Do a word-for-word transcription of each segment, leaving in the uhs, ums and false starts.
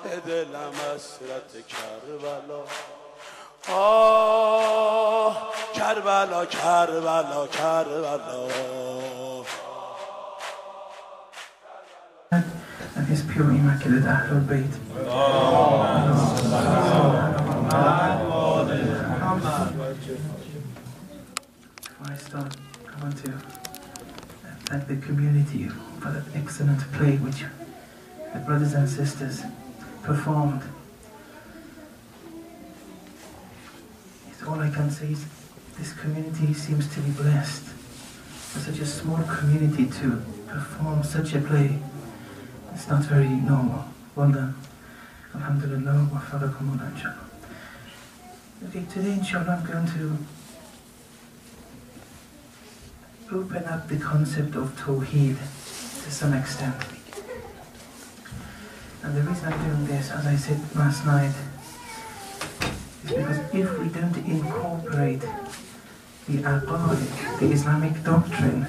دلم حسرت کربلا آه کربلا کربلا کربلا. And his pure immaculate Ahlul Bayt. Before I start, I want to thank the community for that excellent play which the brothers and sisters performed. It's all I can say is this community seems to be blessed for such a small community to perform such a play. It's not very normal. Well done. Alhamdulillah wa fadakumullah inshallah. Okay, today inshallah I'm going to open up the concept of Tawheed to some extent. And the reason I'm doing this, as I said last night, is because if we don't incorporate the aqaid, the Islamic doctrine,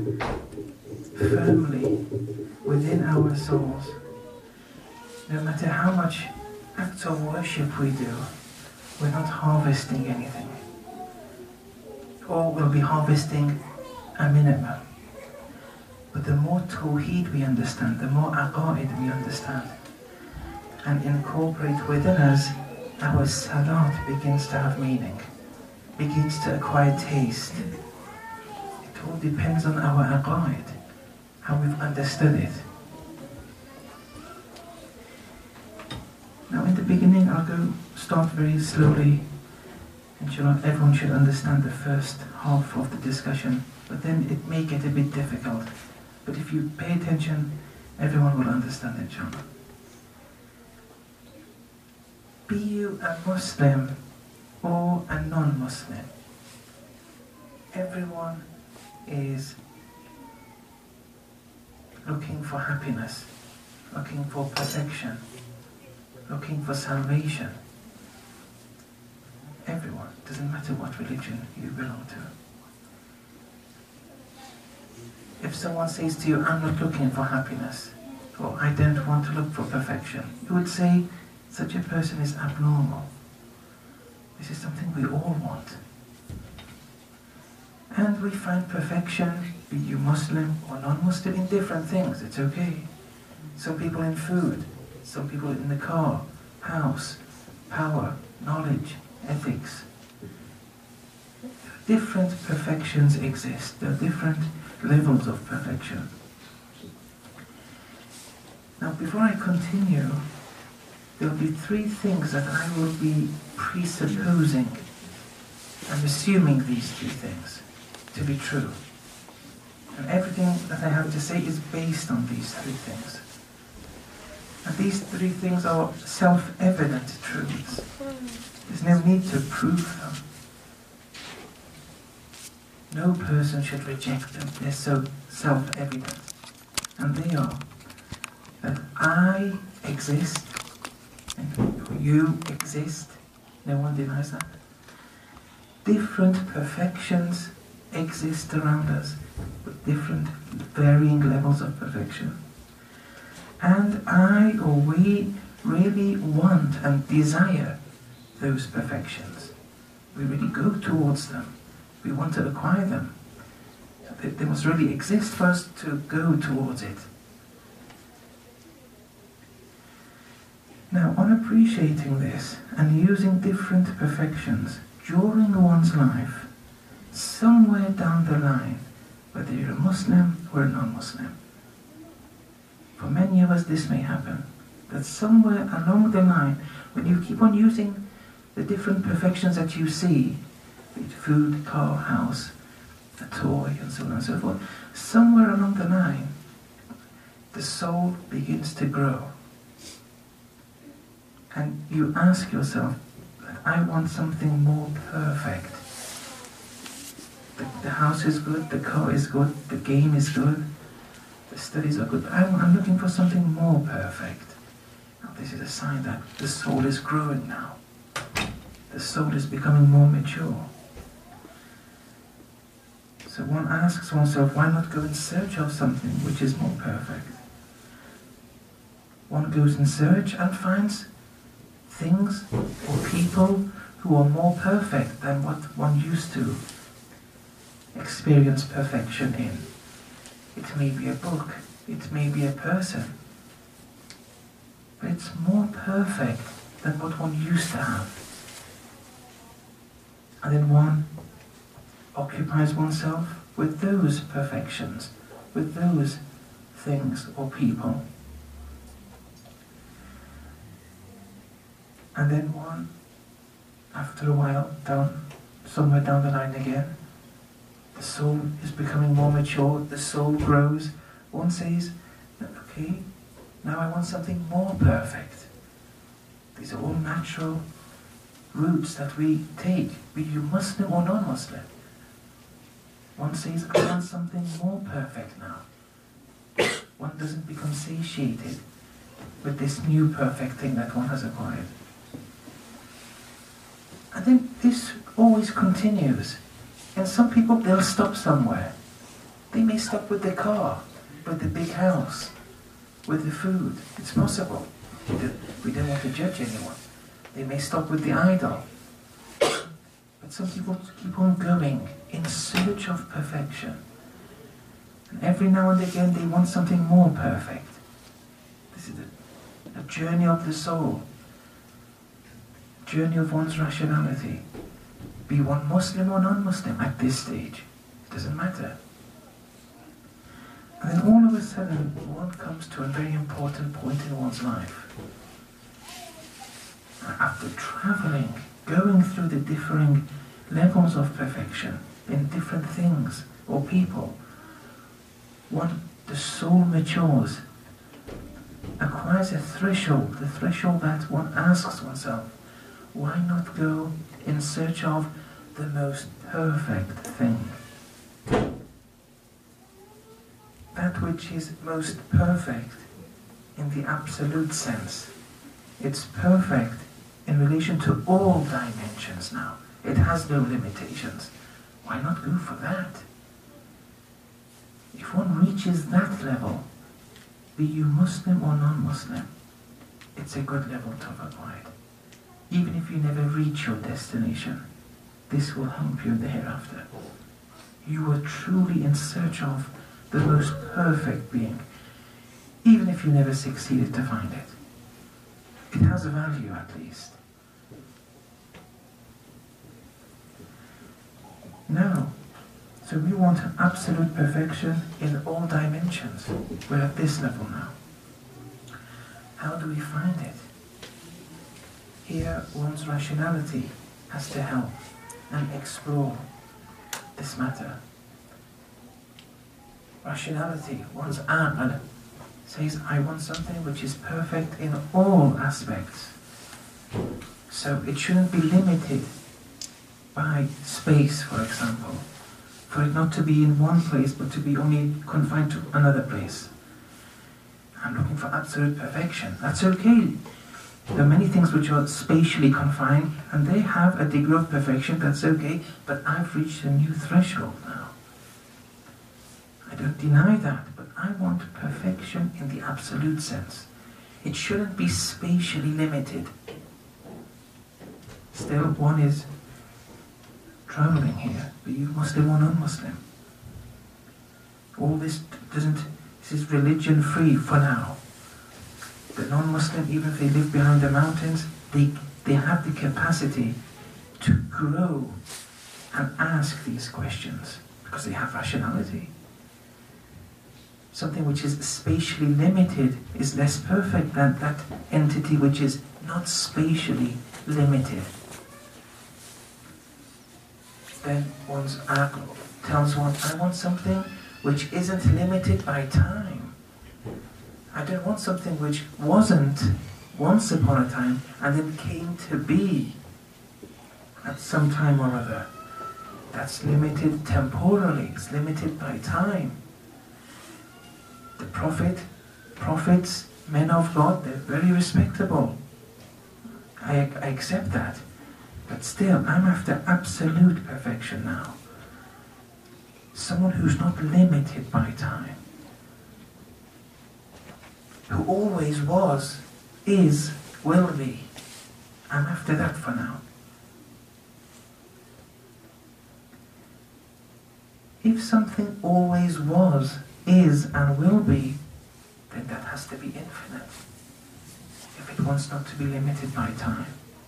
firmly within our souls, no matter how much acts of worship we do, we're not harvesting anything. Or we'll be harvesting a minimum. But the more Tawheed we understand, the more aqaid we understand, and incorporate within us, our salat begins to have meaning, begins to acquire taste. It all depends on our aqaid, how we've understood it. Now in the beginning I'll go start very slowly. Inshallah, everyone should understand the first half of the discussion, but then it may get a bit difficult. But if you pay attention, everyone will understand, inshallah. Be you a Muslim or a non-Muslim, everyone is looking for happiness, looking for perfection, looking for salvation. Everyone, doesn't matter what religion you belong to. If someone says to you, I'm not looking for happiness, or I don't want to look for perfection, you would say, such a person is abnormal. This is something we all want. And we find perfection, be you Muslim or non-Muslim, in different things. It's okay. Some people in food, some people in the car, house, power, knowledge, ethics. Different perfections exist. There are different levels of perfection. Now, before I continue, there will be three things that I will be presupposing. I'm assuming these three things to be true. And everything that I have to say is based on these three things. And these three things are self-evident truths. There's no need to prove them. No person should reject them. They're so self-evident. And they are that I exist and you exist. No one denies that. Different perfections exist around us with different varying levels of perfection. And I or we really want and desire those perfections. We really go towards them. We want to acquire them. They, they must really exist for us to go towards it. Now, on appreciating this and using different perfections during one's life, somewhere down the line, whether you're a Muslim or a non-Muslim, for many of us this may happen, that somewhere along the line, when you keep on using the different perfections that you see, be it food, car, house, a toy, and so on and so forth, somewhere along the line, the soul begins to grow. And you ask yourself, I want something more perfect. The, the house is good, the car is good, the game is good, the studies are good, but I'm, I'm looking for something more perfect. Now this is a sign that the soul is growing now. The soul is becoming more mature. So one asks oneself, why not go in search of something which is more perfect? one goes in search and finds things or people who are more perfect than what one used to experience perfection in. It may be a book, it may be a person, but it's more perfect than what one used to have. And then one occupies oneself with those perfections, with those things or people. And then one, after a while, down somewhere down the line again, the soul is becoming more mature, the soul grows. One says, okay, now I want something more perfect. These are all natural routes that we take, be you Muslim or non-Muslim. One says, I want something more perfect now. One doesn't become satiated with this new perfect thing that one has acquired. And then this always continues. And some people, they'll stop somewhere. They may stop with the car, with the big house, with the food. It's possible. We don't, we don't want to judge anyone. They may stop with the idol. But some people keep on going in search of perfection. And every now and again they want something more perfect. This is a, a journey of the soul. Journey of one's rationality. Be one Muslim or non-Muslim at this stage. It doesn't matter. And then all of a sudden one comes to a very important point in one's life. After traveling, going through the differing levels of perfection in different things or people, one, the soul matures, acquires a threshold, the threshold that one asks oneself, why not go in search of the most perfect thing? That which is most perfect in the absolute sense. It's perfect in relation to all dimensions now. It has no limitations. Why not go for that? If one reaches that level, be you Muslim or non-Muslim, it's a good level to have acquired. Even if you never reach your destination, this will help you thereafter. You are truly in search of the most perfect being, even if you never succeeded to find it. It has a value at least. No. So we want absolute perfection in all dimensions. We're at this level now. How do we find it? Here one's rationality has to help and explore this matter. Rationality, one's aql, says, I want something which is perfect in all aspects. So it shouldn't be limited by space, for example. For it not to be in one place, but to be only confined to another place. I'm looking for absolute perfection. That's okay. There are many things which are spatially confined, and they have a degree of perfection, that's okay, but I've reached a new threshold now. I don't deny that, but I want perfection in the absolute sense. It shouldn't be spatially limited. Still, one is traveling here, be you Muslim or non-Muslim. All this doesn't, this is religion free for now. The non-Muslim, even if they live behind the mountains, they, they have the capacity to grow and ask these questions because they have rationality. Something which is spatially limited is less perfect than that entity which is not spatially limited. Then one's aql tells one, I want something which isn't limited by time. I don't want something which wasn't once upon a time and then came to be at some time or other. That's limited temporally, it's limited by time. The prophet, prophets, men of God, they're very respectable. I, I accept that. But still, I'm after absolute perfection now. Someone who's not limited by time. who always was, is, will be. I'm after that for now. If something always was, is, and will be, then that has to be infinite. If it wants not to be limited by time.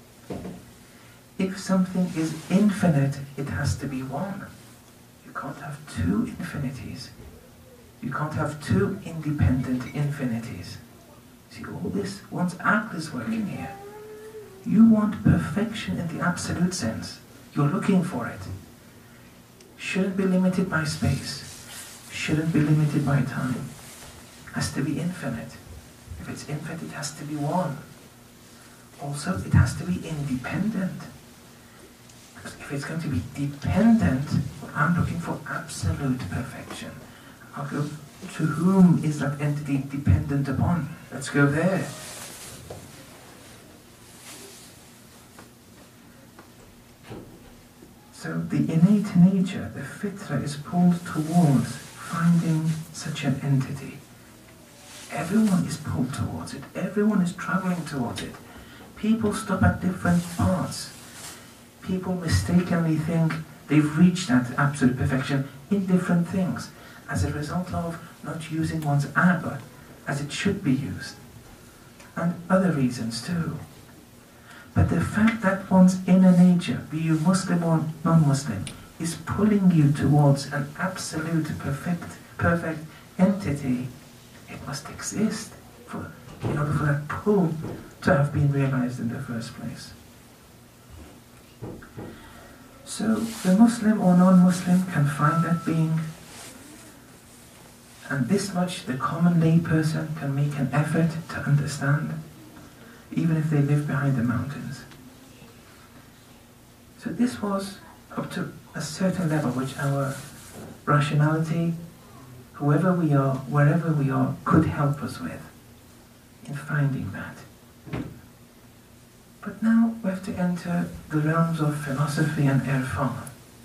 If something is infinite, it has to be one. You can't have two infinities. You can't have two independent infinities. See, all this, one's act is working here. You want perfection in the absolute sense. You're looking for it. Shouldn't be limited by space. Shouldn't be limited by time. Has to be infinite. If it's infinite, it has to be one. Also, it has to be independent. Because if it's going to be dependent, I'm looking for absolute perfection. I'll go, to whom is that entity dependent upon? Let's go there. So the innate nature, the fitra, is pulled towards finding such an entity. Everyone is pulled towards it. Everyone is traveling towards it. People stop at different parts. People mistakenly think they've reached that absolute perfection in different things as a result of not using one's abba as it should be used. And other reasons too. But the fact that one's inner nature, be you Muslim or non-Muslim, is pulling you towards an absolute perfect, perfect entity, it must exist for, in order for that pull to have been realized in the first place. So the Muslim or non-Muslim can find that being, and this much the common lay person can make an effort to understand, even if they live behind the mountains. So this was up to a certain level which our rationality, whoever we are, wherever we are, could help us with in finding that. But now we have to enter the realms of philosophy and irfan.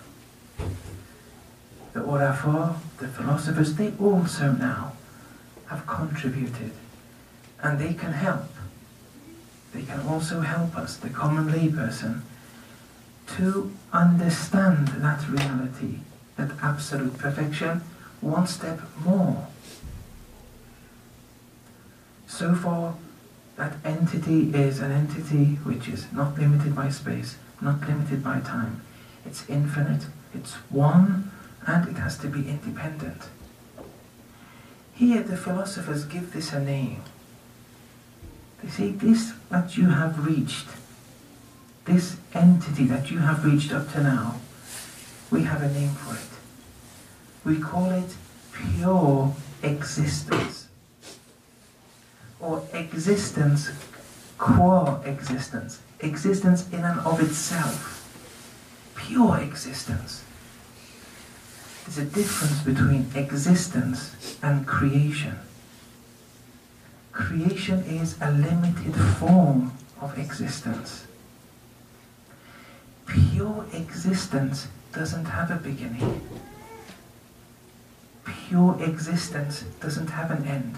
The Urafa, the philosophers, they also now have contributed, and they can help. They can also help us, the common layperson, to understand that reality, that absolute perfection, one step more. So far, that entity is an entity which is not limited by space, not limited by time. It's infinite, it's one, and it has to be independent. Here the philosophers give this a name. They say this that you have reached, this entity that you have reached up to now, we have a name for it. We call it pure existence. Or existence qua existence. Existence in and of itself. Pure existence. There's a difference between existence and creation. Creation is a limited form of existence. Pure existence doesn't have a beginning. Pure existence doesn't have an end.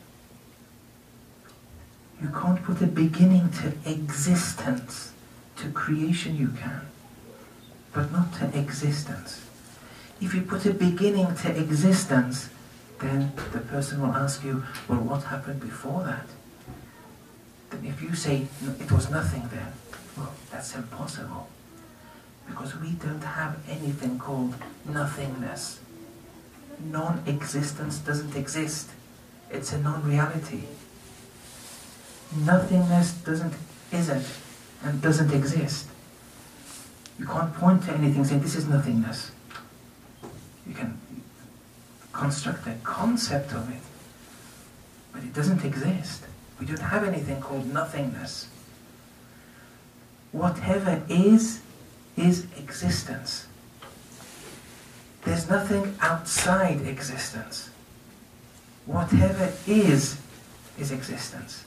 You can't put a beginning to existence. To creation you can, but not to existence. If you put a beginning to existence, then the person will ask you, well, what happened before that? Then if you say, it was nothing then, well, that's impossible. Because we don't have anything called nothingness. Non-existence doesn't exist. It's a non-reality. Nothingness doesn't, isn't, and doesn't exist. You can't point to anything saying, this is nothingness. You can construct a concept of it, but it doesn't exist. We don't have anything called nothingness. Whatever is, is existence. There's nothing outside existence. Whatever is, is existence.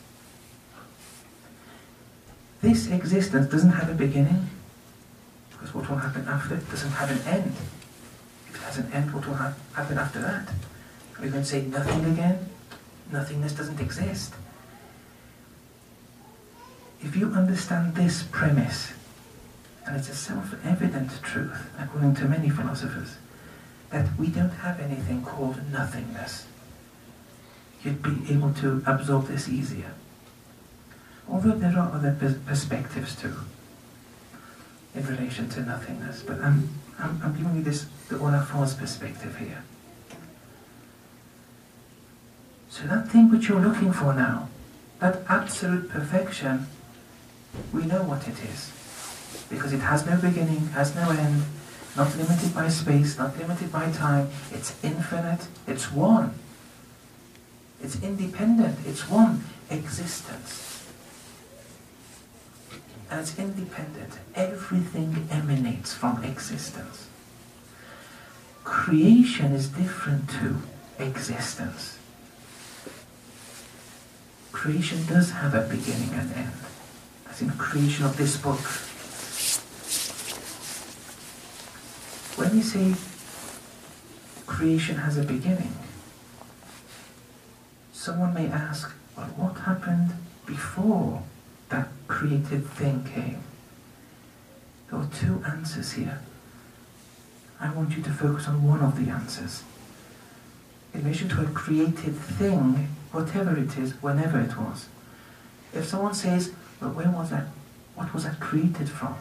This existence doesn't have a beginning, because what will happen after it doesn't have an end. If it has an end, what will ha- happen after that? Are we going to say nothing again? nothingness doesn't exist. If you understand this premise, and it's a self-evident truth, according to many philosophers, that we don't have anything called nothingness, you'd be able to absorb this easier. Although there are other pers perspectives too, in relation to nothingness, but I'm, I'm, I'm giving you this, the Olafon's perspective here. So that thing which you're looking for now, that absolute perfection, we know what it is. Because it has no beginning, has no end, not limited by space, not limited by time. It's infinite, it's one. It's independent, it's one existence. And it's independent. Everything emanates from existence. Creation is different to existence. Creation does have a beginning and end. As in creation of this book. When we say creation has a beginning, someone may ask, well, what happened before that created thing came? There are two answers here. I want you to focus on one of the answers. In relation to a created thing, whatever it is, whenever it was. If someone says, well, where was that? What was that created from?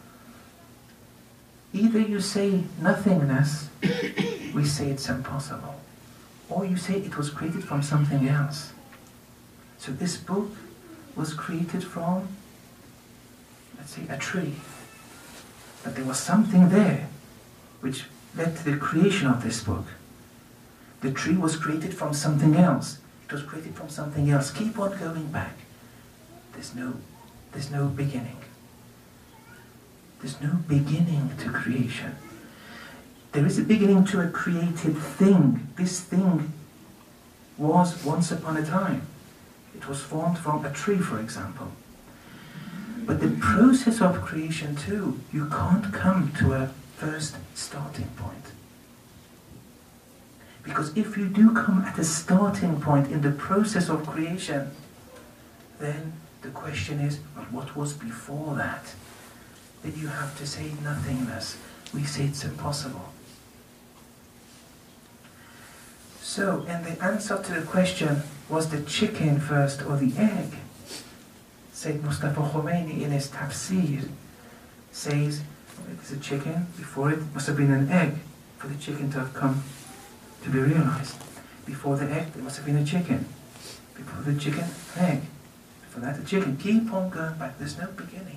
Either you say nothingness, we say it's impossible. Or you say it was created from something else. So this book was created from, let's say, a tree. But there was something there which led to the creation of this book. The tree was created from something else. It was created from something else. Keep on going back. There's no, there's no beginning. There's no beginning to creation. There is a beginning to a created thing. This thing was once upon a time. It was formed from a tree, for example. But the process of creation too, you can't come to a first starting point. Because if you do come at a starting point in the process of creation, then the question is, well, what was before that? Then you have to say nothingness. We say it's impossible. So, and the answer to the question, was the chicken first or the egg? Sayyid Mustafa Khomeini in his tafsir says, it's a chicken, before it must have been an egg for the chicken to have come to be realized. Before the egg, there must have been a chicken. Before the chicken, an egg. Before that, a chicken. Keep on going back. There's no beginning.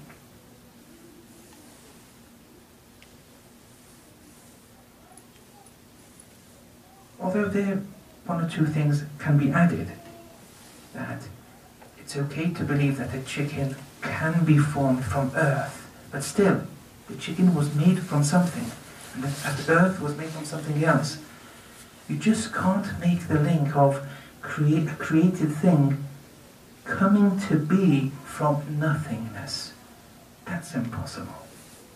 Although there one or two things can be added, that it's okay to believe that a chicken can be formed from earth, but still, the chicken was made from something, and that earth was made from something else. You just can't make the link of create a created thing coming to be from nothingness. That's impossible.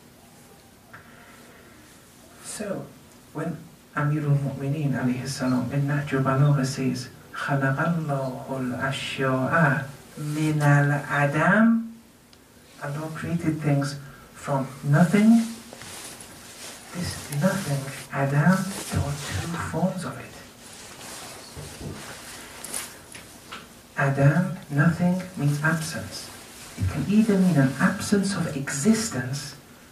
So, when Amirul Mu'mineen alayhi salam in Nahj al-Balagha says, خَلَقَ اللَّهُ الْأَشْيَاءَ مِنَ الْعَدَمِ, Allah created things from nothing. This nothing, Adam, there are two forms of it. Adam, nothing, means absence. It can either mean an absence of existence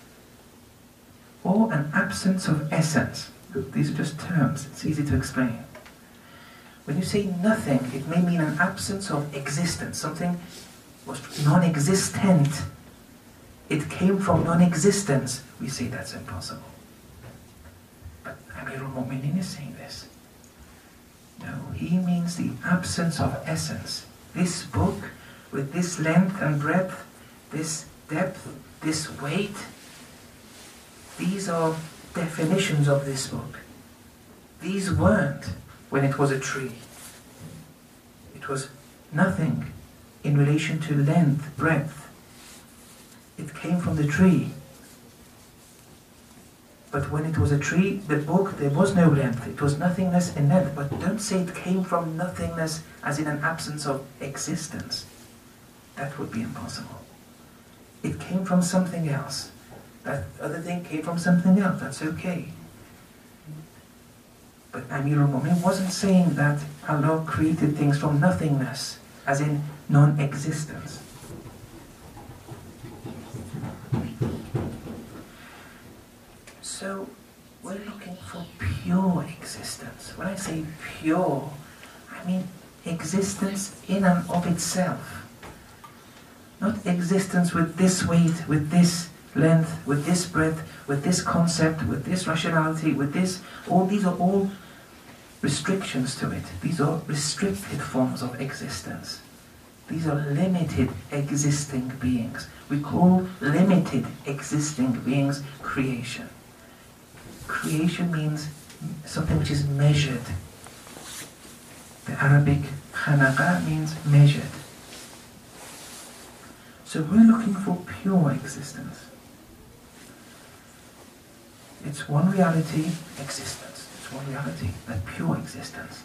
or an absence of essence. These are just terms, it's easy to explain. When you say nothing, it may mean an absence of existence. Something was non-existent. It came from non-existence. We say that's impossible. But Amirul Mu'mineen is saying this. No, he means the absence of essence. This book, with this length and breadth, this depth, this weight, these are definitions of this book. These weren't when it was a tree. It was nothing in relation to length, breadth. It came from the tree. But when it was a tree, the book, there was no length. It was nothingness in length. But don't say it came from nothingness as in an absence of existence. That would be impossible. It came from something else. That other thing came from something else. That's okay. But Amir al-Mu'min wasn't saying that Allah created things from nothingness, as in non-existence. So, we're looking for pure existence. When I say pure, I mean existence in and of itself. Not existence with this weight, with this length, with this breadth, with this concept, with this rationality, with this. All these are all restrictions to it. These are restricted forms of existence. These are limited existing beings. We call limited existing beings creation. Creation means something which is measured. The Arabic khanaqa means measured. So we're looking for pure existence. It's one reality, existence. It's one reality, that pure existence.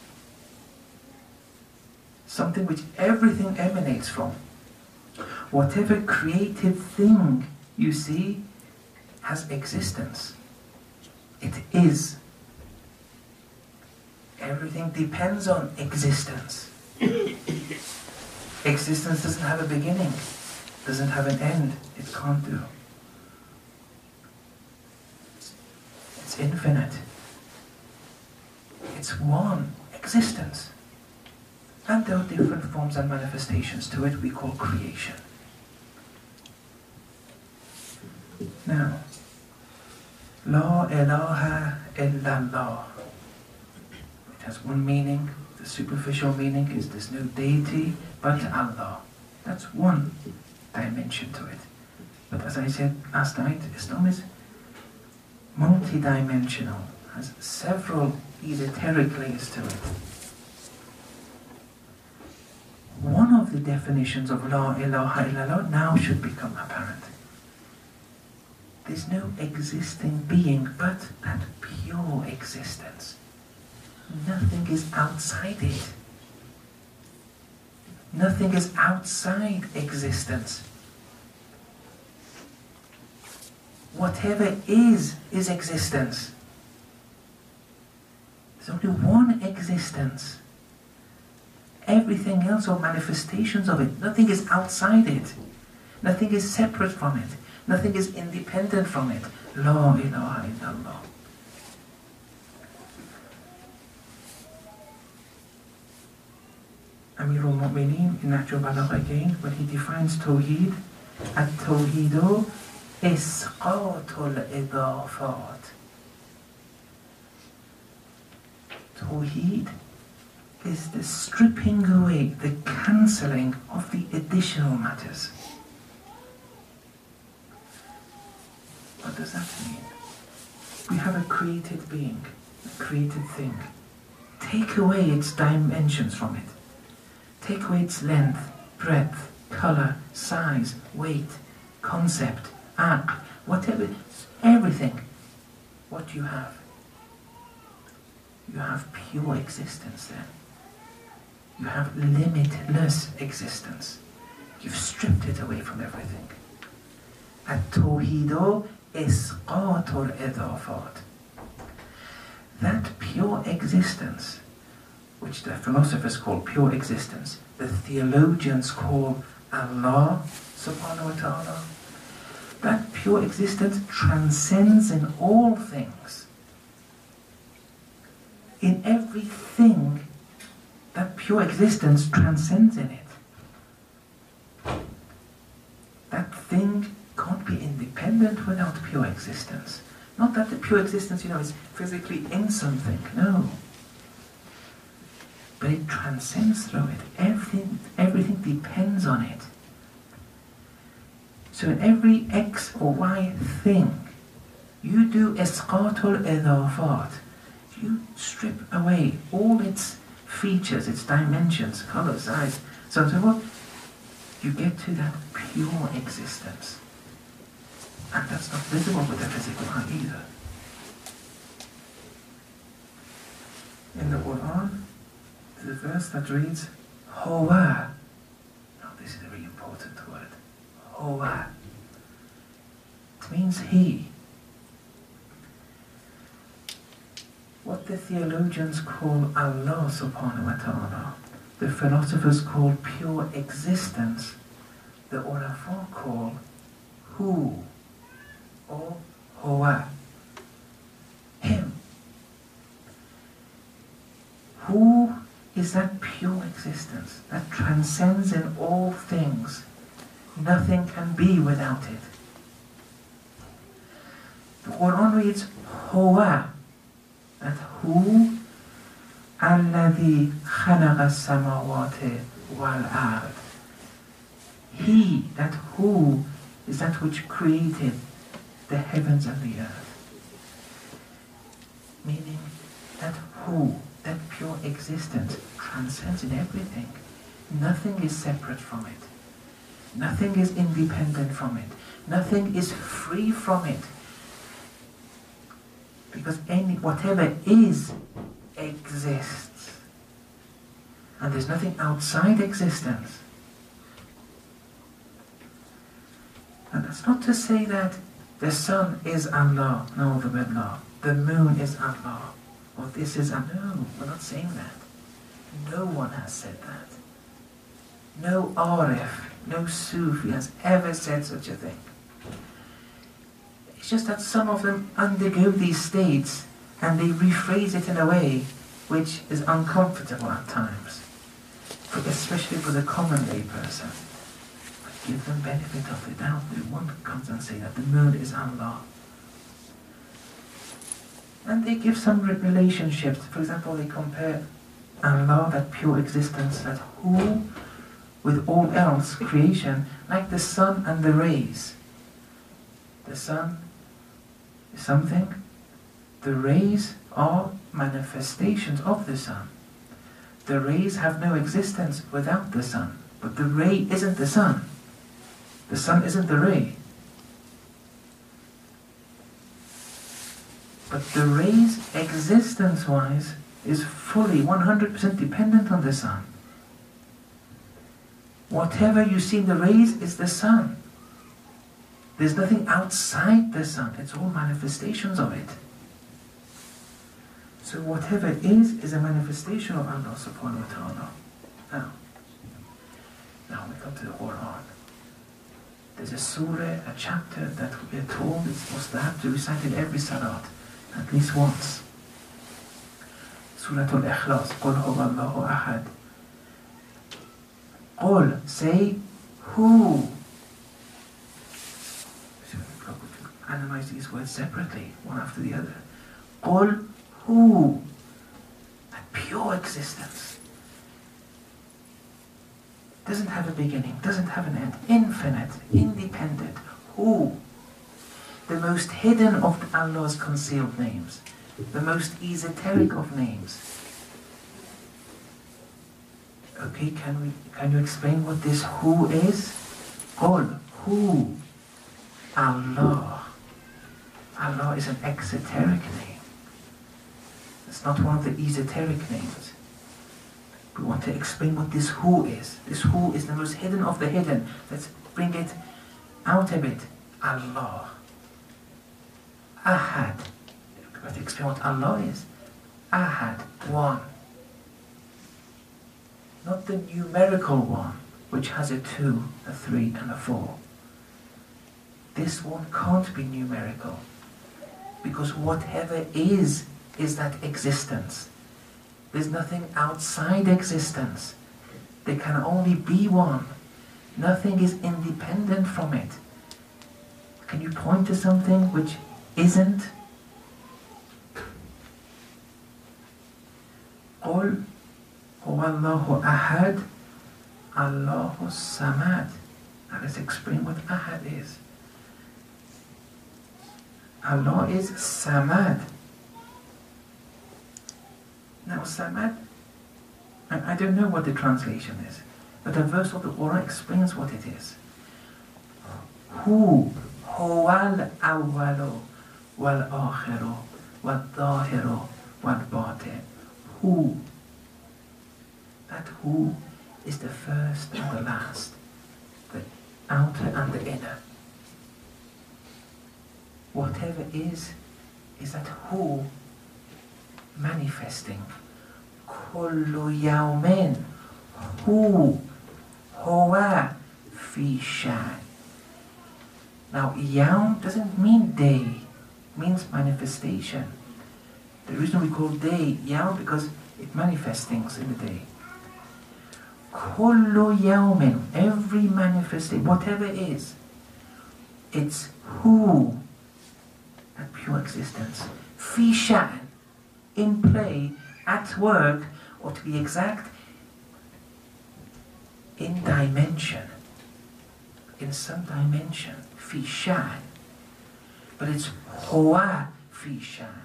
Something which everything emanates from. Whatever created thing you see has existence. It is. Everything depends on existence. Existence doesn't have a beginning, doesn't have an end. It can't do. It's infinite. It's one existence. And there are different forms and manifestations to it we call creation. Now, La ilaha illallah. It has one meaning. The superficial meaning is there's no deity but Allah. That's one dimension to it. But as I said last night, Islam is multi-dimensional, has several esoteric layers to it. One of the definitions of La ilaha illallah now should become apparent. There's no existing being but that pure existence. Nothing is outside it. Nothing is outside existence. Whatever is, is existence. There's only one existence. Everything else are manifestations of it. Nothing is outside it. Nothing is separate from it. Nothing is independent from it. La ilaha illallah. Amir al-Mu'mineen in Nahj al-Balagha again, when he defines Tawheed, At-Tawheedu Isqatul Idafat. Tawheed is the stripping away, the cancelling of the additional matters. What does that mean? We have a created being, a created thing. Take away its dimensions from it. Take away its length, breadth, color, size, weight, concept, aql, whatever, everything. What do you have? You have pure existence then. You have limitless existence. You've stripped it away from everything. At-Tawheedu Isqatul Idafat. That pure existence, which the philosophers call pure existence, the theologians call Allah subhanahu wa ta'ala, that pure existence transcends in all things. In everything, that pure existence transcends in it. That thing can't be independent without pure existence. Not that the pure existence, you know, is physically in something, no. But it transcends through it. Everything, everything depends on it. So in every X or Y thing, you do Isqatul Idafat. You strip away all its features, its dimensions, color, size, so on and so forth. You get to that pure existence. And that's not visible with the physical eye either. In the Quran, the verse that reads, Huwa. Now this is a very important word. Huwa. It means he. What the theologians call Allah subhanahu wa ta'ala, the philosophers call pure existence, the Urafa call Hu or Huwa. Him. Who is that pure existence that transcends in all things? Nothing can be without it. The Quran reads Huwa, that Hu alladhi khalaqa as-samawati wal ard. He, that Who, is that which created the heavens and the earth. Meaning that Who, that pure existence, transcends in everything. Nothing is separate from it. Nothing is independent from it. Nothing is free from it. Because any whatever is, exists. And there's nothing outside existence. And that's not to say that the sun is Allah, no, the billah. The moon is Allah. Or this is Allah. No, we're not saying that. No one has said that. No Arif, no Sufi has ever said such a thing. It's just that some of them undergo these states and they rephrase it in a way which is uncomfortable at times, for, especially for the common lay person. But give them benefit of the doubt. No one comes and say that the moon is Allah. And they give some re relationships. For example, they compare Allah, that pure existence, that Who, with all else, creation, like the sun and the rays. The sun is something, the rays are manifestations of the sun. The rays have no existence without the sun, but the ray isn't the sun. The sun isn't the ray. But the ray's existence-wise is fully one hundred percent dependent on the sun. Whatever you see in the rays is the sun. There's nothing outside the sun. It's all manifestations of it. So whatever is, is a manifestation of Allah subhanahu wa ta'ala. Now, now we come to the Quran. There's a surah, a chapter that we are told is supposed to have to recite in every salat, at least once. Surah Al-Ikhlas, Qul huwa Allahu ahad. Qul, say, who? So we've got to analyze these words separately, one after the other. Qul, who? That pure existence. Doesn't have a beginning, doesn't have an end, infinite, independent. Who? The most hidden of Allah's concealed names, the most esoteric of names. Okay, can we can you explain what this Who is? Qul, who? Allah. Allah is an exoteric name. It's not one of the esoteric names. We want to explain what this Who is. This Who is the most hidden of the hidden. Let's bring it out a bit. Allah. Ahad. We have to explain what Allah is. Ahad, one. Not the numerical one, which has a two, a three, and a four. This one can't be numerical, because whatever is, is that existence. There's nothing outside existence. There can only be one. Nothing is independent from it. Can you point to something which isn't? Qul huwa Allahu ahad, Allahu samad. Now let's explain what ahad is. Allah is samad. Now samad, I, I don't know what the translation is, but a verse of the Quran explains what it is. Hu, huwal awwalu, wal akhiru, wal zahiru, wal batin. who. That who is the first and the last, the outer and the inner. Whatever is, is that who manifesting. Kullu yawmin hu huwa fi sha'n. Now, yawm doesn't mean day, it means manifestation. The reason we call day yawm because it manifests things in the day. Kullu yawmin, every manifestation, whatever it is, it's who, that pure existence. Fi sha'n, in play, at work, or to be exact, in dimension, in some dimension, fi sha'n. But it's huwa fi sha'n.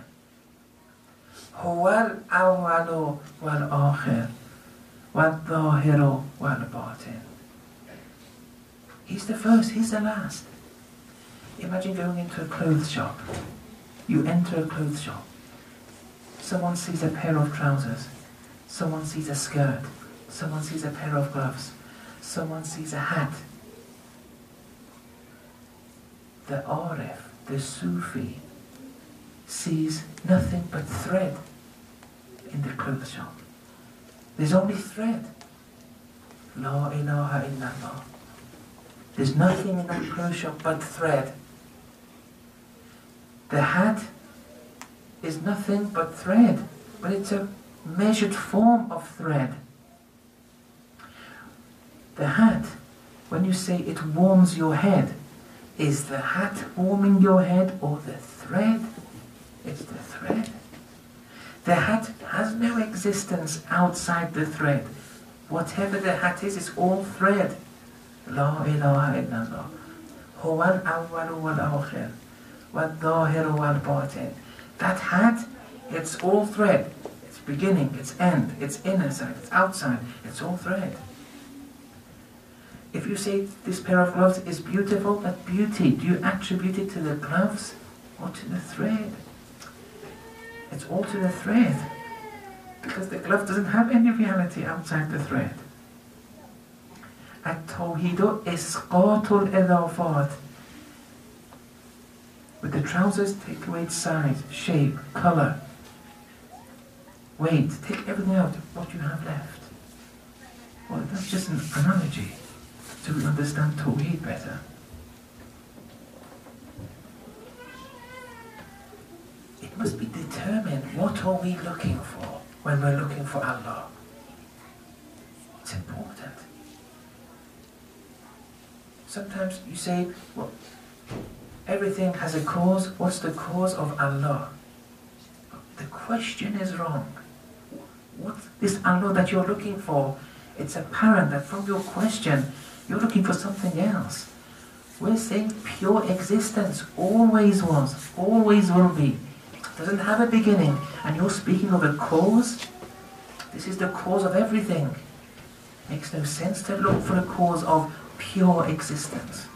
Huwa al-awwalu wal-akhir, wal-dhahiru wal-batin. He's the first, he's the last. Imagine going into a clothes shop. You enter a clothes shop. Someone sees a pair of trousers. Someone sees a skirt. Someone sees a pair of gloves. Someone sees a hat. The Arif, the Sufi, sees nothing but thread in the clothes shop. There's only thread. La ilaha illallah. There's nothing in that clothes shop but thread. The hat is nothing but thread, but it's a measured form of thread. The hat, when you say it warms your head, is the hat warming your head or the thread? It's the thread. The hat has no existence outside the thread. Whatever the hat is, it's all thread. La ilaha illallah. Huwa al-awwalu wal-akhir, wal-dhahiru wal-batin. That hat, it's all thread. It's beginning, it's end, it's inner side, it's outside, it's all thread. If you say this pair of gloves is beautiful, that beauty, do you attribute it to the gloves or to the thread? It's all to the thread, because the glove doesn't have any reality outside the thread. At-tawhidu isqatul idafat. With the trousers, take away its size, shape, color, weight, take everything out, what you have left. Well, that's just an analogy, so we understand Tawheed better. It must be determined, what are we looking for when we're looking for Allah? It's important. Sometimes you say, well, everything has a cause. What's the cause of Allah? The question is wrong. What this Allah that you're looking for? It's apparent that from your question, you're looking for something else. We're saying pure existence always was, always will be. It doesn't have a beginning. And you're speaking of a cause? This is the cause of everything. Makes no sense to look for a cause of pure existence.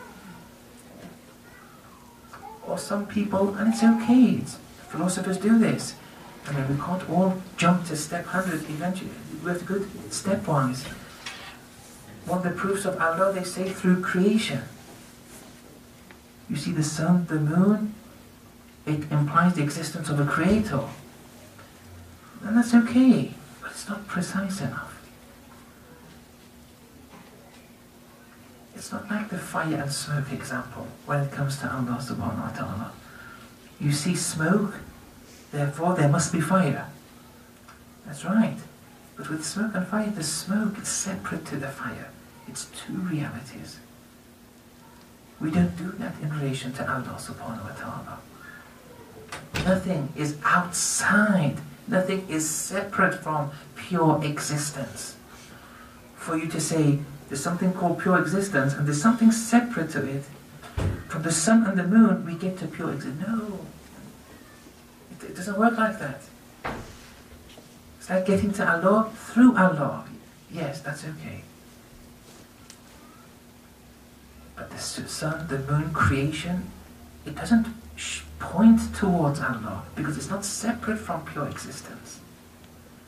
Or some people, and it's okay, it's, philosophers do this. I mean, we can't all jump to step one hundred eventually. We have to go stepwise. One of the proofs of Allah, they say, through creation. You see the sun, the moon, it implies the existence of a creator. And that's okay, but it's not precise enough. It's not like the fire and smoke example when it comes to Allah subhanahu wa ta'ala. You see smoke, therefore there must be fire. That's right. But with smoke and fire, the smoke is separate to the fire. It's two realities. We don't do that in relation to Allah subhanahu wa ta'ala. Nothing is outside. Nothing is separate from pure existence. For you to say, there's something called pure existence, and there's something separate to it. From the sun and the moon, we get to pure existence. No. It, it doesn't work like that. It's like getting to Allah through Allah. Yes, that's okay. But the sun, the moon, creation, it doesn't point towards Allah, because it's not separate from pure existence.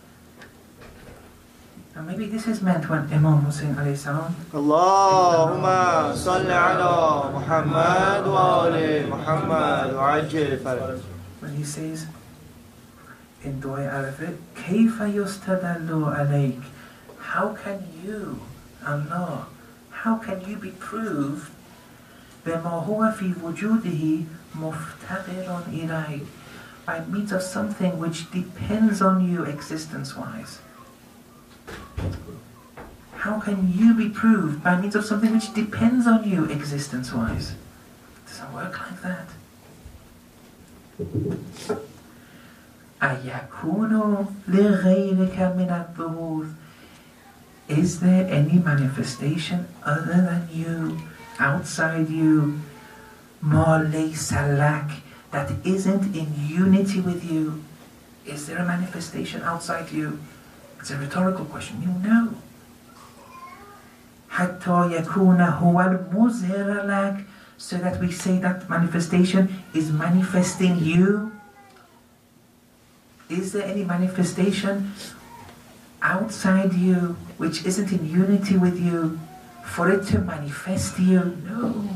And maybe this is meant when Imam Hussein alayhi salam, Allahumma salli ala Muhammad wa ali Muhammad wa ajil faraj. when he says in Dua Arafat, Kayfa yustadallu alayk, how can you, Allah, how can you be proved بما هو في وجوده مفتقر إليك, by means of something which depends on you existence-wise? How can you be proved by means of something which depends on you existence-wise? It doesn't work like that. أَيَكُونُ لِغَيْرِكَ مِنَ الظُّهُورِ, is there any manifestation other than you, outside you, مَا لَيْسَ لَكَ, that isn't in unity with you? Is there a manifestation outside you? It's a rhetorical question. You know. حَتَّى يَكُونَ هُوَ الْمُظْهِرَ لَكَ, so that we say that manifestation is manifesting you. Is there any manifestation outside you which isn't in unity with you for it to manifest you? No.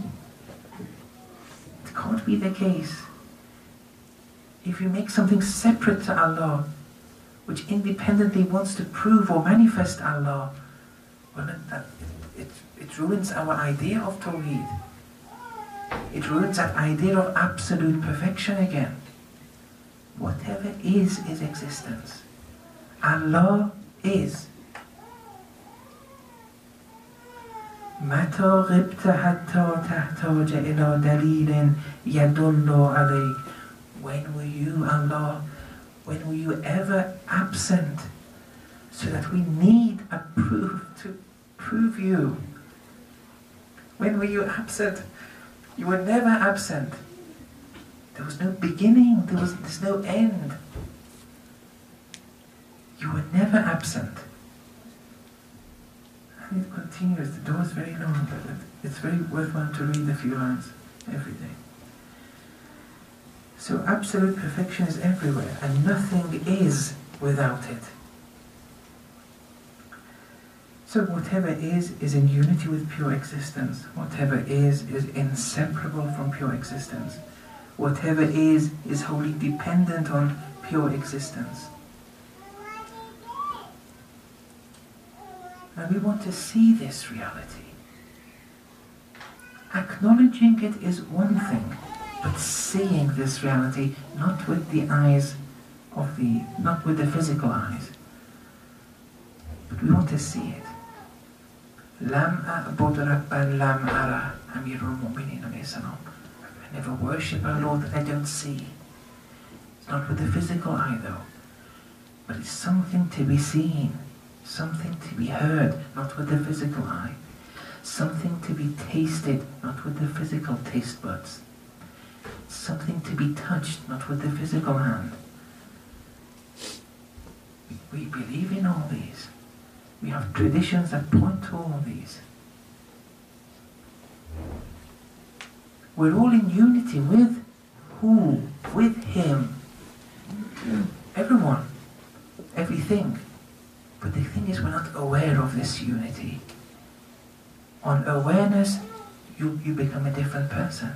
It can't be the case. If you make something separate to Allah, which independently wants to prove or manifest Allah, well, that, it, it, it ruins our idea of Tawheed. It ruins that idea of absolute perfection again. Whatever is, is existence. Allah is. متى غبت حتى تحتاج إلى دليل يدل عليك. When were you, Allah, when were you ever absent so that we need a proof to prove you? When were you absent? You were never absent. There was no beginning, there was there's no end. You were never absent. And it continues. The door is very long, but it's very worthwhile to read a few lines every day. So absolute perfection is everywhere, and nothing is without it. So whatever is, is in unity with pure existence. Whatever is, is inseparable from pure existence. Whatever is, is wholly dependent on pure existence. And we want to see this reality. Acknowledging it is one thing, but seeing this reality not with the eyes of the, not with the physical eyes, but we want to see it. Lam a'bud rabban lam ara, Amirul Mu'mineen alayhi salam. I never worship a Lord that I don't see. It's not with the physical eye though, but it's something to be seen, something to be heard, not with the physical eye, something to be tasted, not with the physical taste buds, something to be touched, not with the physical hand. We believe in all these. We have traditions that point to all these. We're all in unity with who? With Him. Everyone. Everything. But the thing is, we're not aware of this unity. On awareness, you, you become a different person.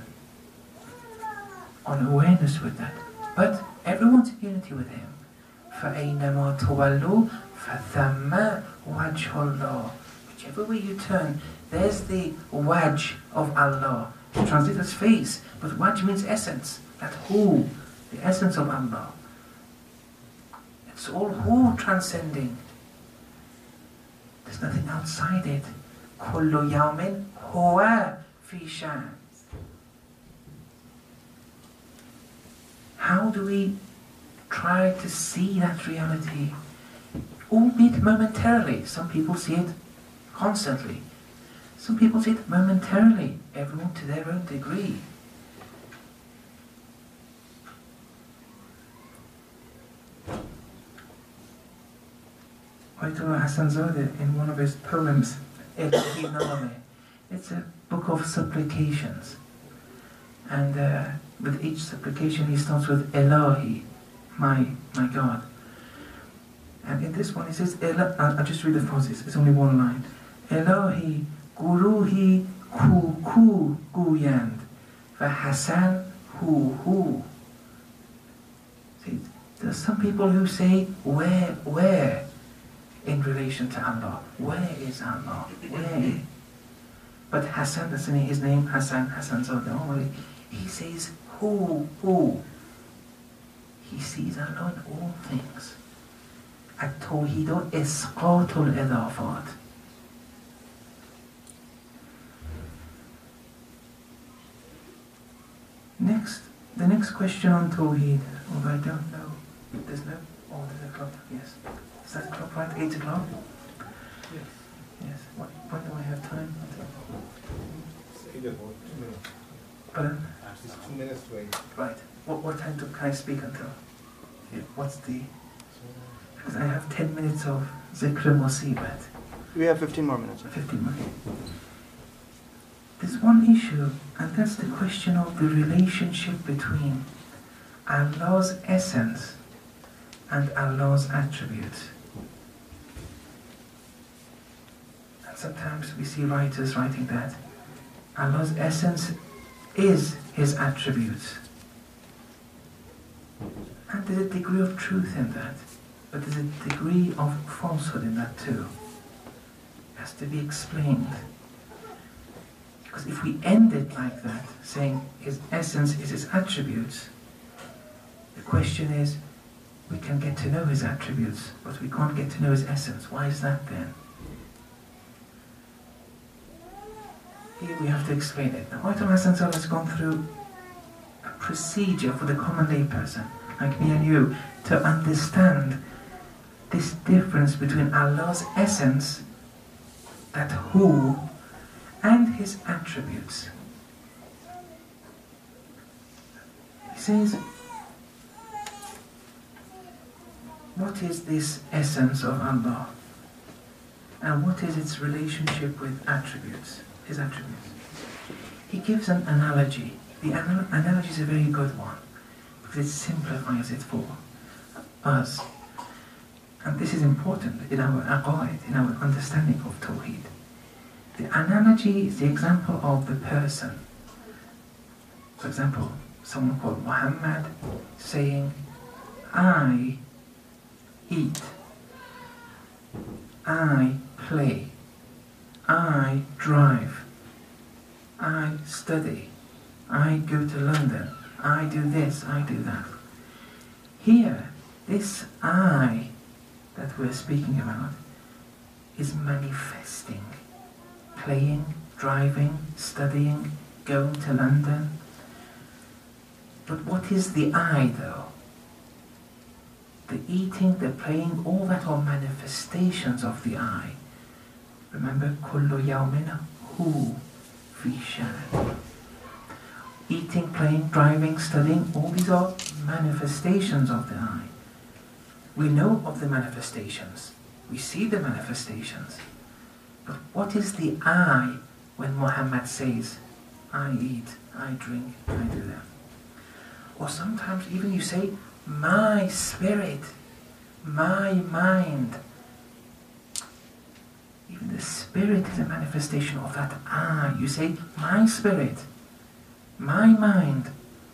On awareness with that. But everyone's in unity with Him. فَأَيْنَمَا تُوَلُّوا فَثَمَّ وَجْهُ اللَّهِ. Whichever way you turn, there's the wajh of Allah. It's translated as face, but wajh means essence. That who, the essence of Allah. It's all who transcending. There's nothing outside it. كُلُّ يَوْمٍ هُوَ فِي شَأْنٍ. How do we try to see that reality? Albeit momentarily. Some people see it constantly. Some people see it momentarily. Everyone to their own degree. Ayatollah Hassan Zadeh, in one of his poems, Ilahi Name, it's a book of supplications. And uh, with each supplication he starts with Ilahi, my, my God. And in this one it says, Elo- I'll I'll just read the phrases, it's only one line. Elohi guruhi ku ku guyand va Hasan hu hu. See, there's some people who say, where, where in relation to Allah? Where is Allah? Where? But Hassan, that's in his name, Hassan, Hassan Zawda, he says, who, who? He sees Allah in all things. At-Tawheed isqatul idafat. Next, the next question on Tawheed, although I don't know, there's no, oh, there's a clock, yes. Is that clock right, eight o'clock? Yes. Yes. What, when do I have time? It's either or, two minutes. Pardon? It's two minutes to eight. Right. What, what time do, can I speak until? Yeah. What's the... Because I have ten minutes of zikr and musibat. We have fifteen more minutes. fifteen minutes. There's one issue, and that's the question of the relationship between Allah's essence and Allah's attributes. And sometimes we see writers writing that Allah's essence is His attributes. And there's a degree of truth in that, but there's a degree of falsehood in that too. It has to be explained. Because if we end it like that, saying His essence is His attributes, the question is, we can get to know His attributes, but we can't get to know His essence. Why is that then? Here we have to explain it. Now, Ayatollah Hassan Salah has gone through a procedure for the common layperson, like me and you, to understand this difference between Allah's essence, that who, and His attributes. He says, what is this essence of Allah? And what is its relationship with attributes, His attributes? He gives an analogy. The anal- analogy is a very good one, because it simplifies it for us. And this is important in our aqaid, in our understanding of Tawheed. The analogy is the example of the person. For example, someone called Muhammad saying, I eat, I play, I drive, I study, I go to London, I do this, I do that. Here, this I that we're speaking about is manifesting, playing, driving, studying, going to London. But what is the I though? The eating, the playing, all that are manifestations of the I. Remember, kullu yawmin hu fi shan. Eating, playing, driving, studying, all these are manifestations of the I. We know of the manifestations. We see the manifestations. But what is the I when Muhammad says, I eat, I drink, I do that? Or sometimes even you say, my spirit, my mind. Even the spirit is a manifestation of that I. You say, my spirit, my mind,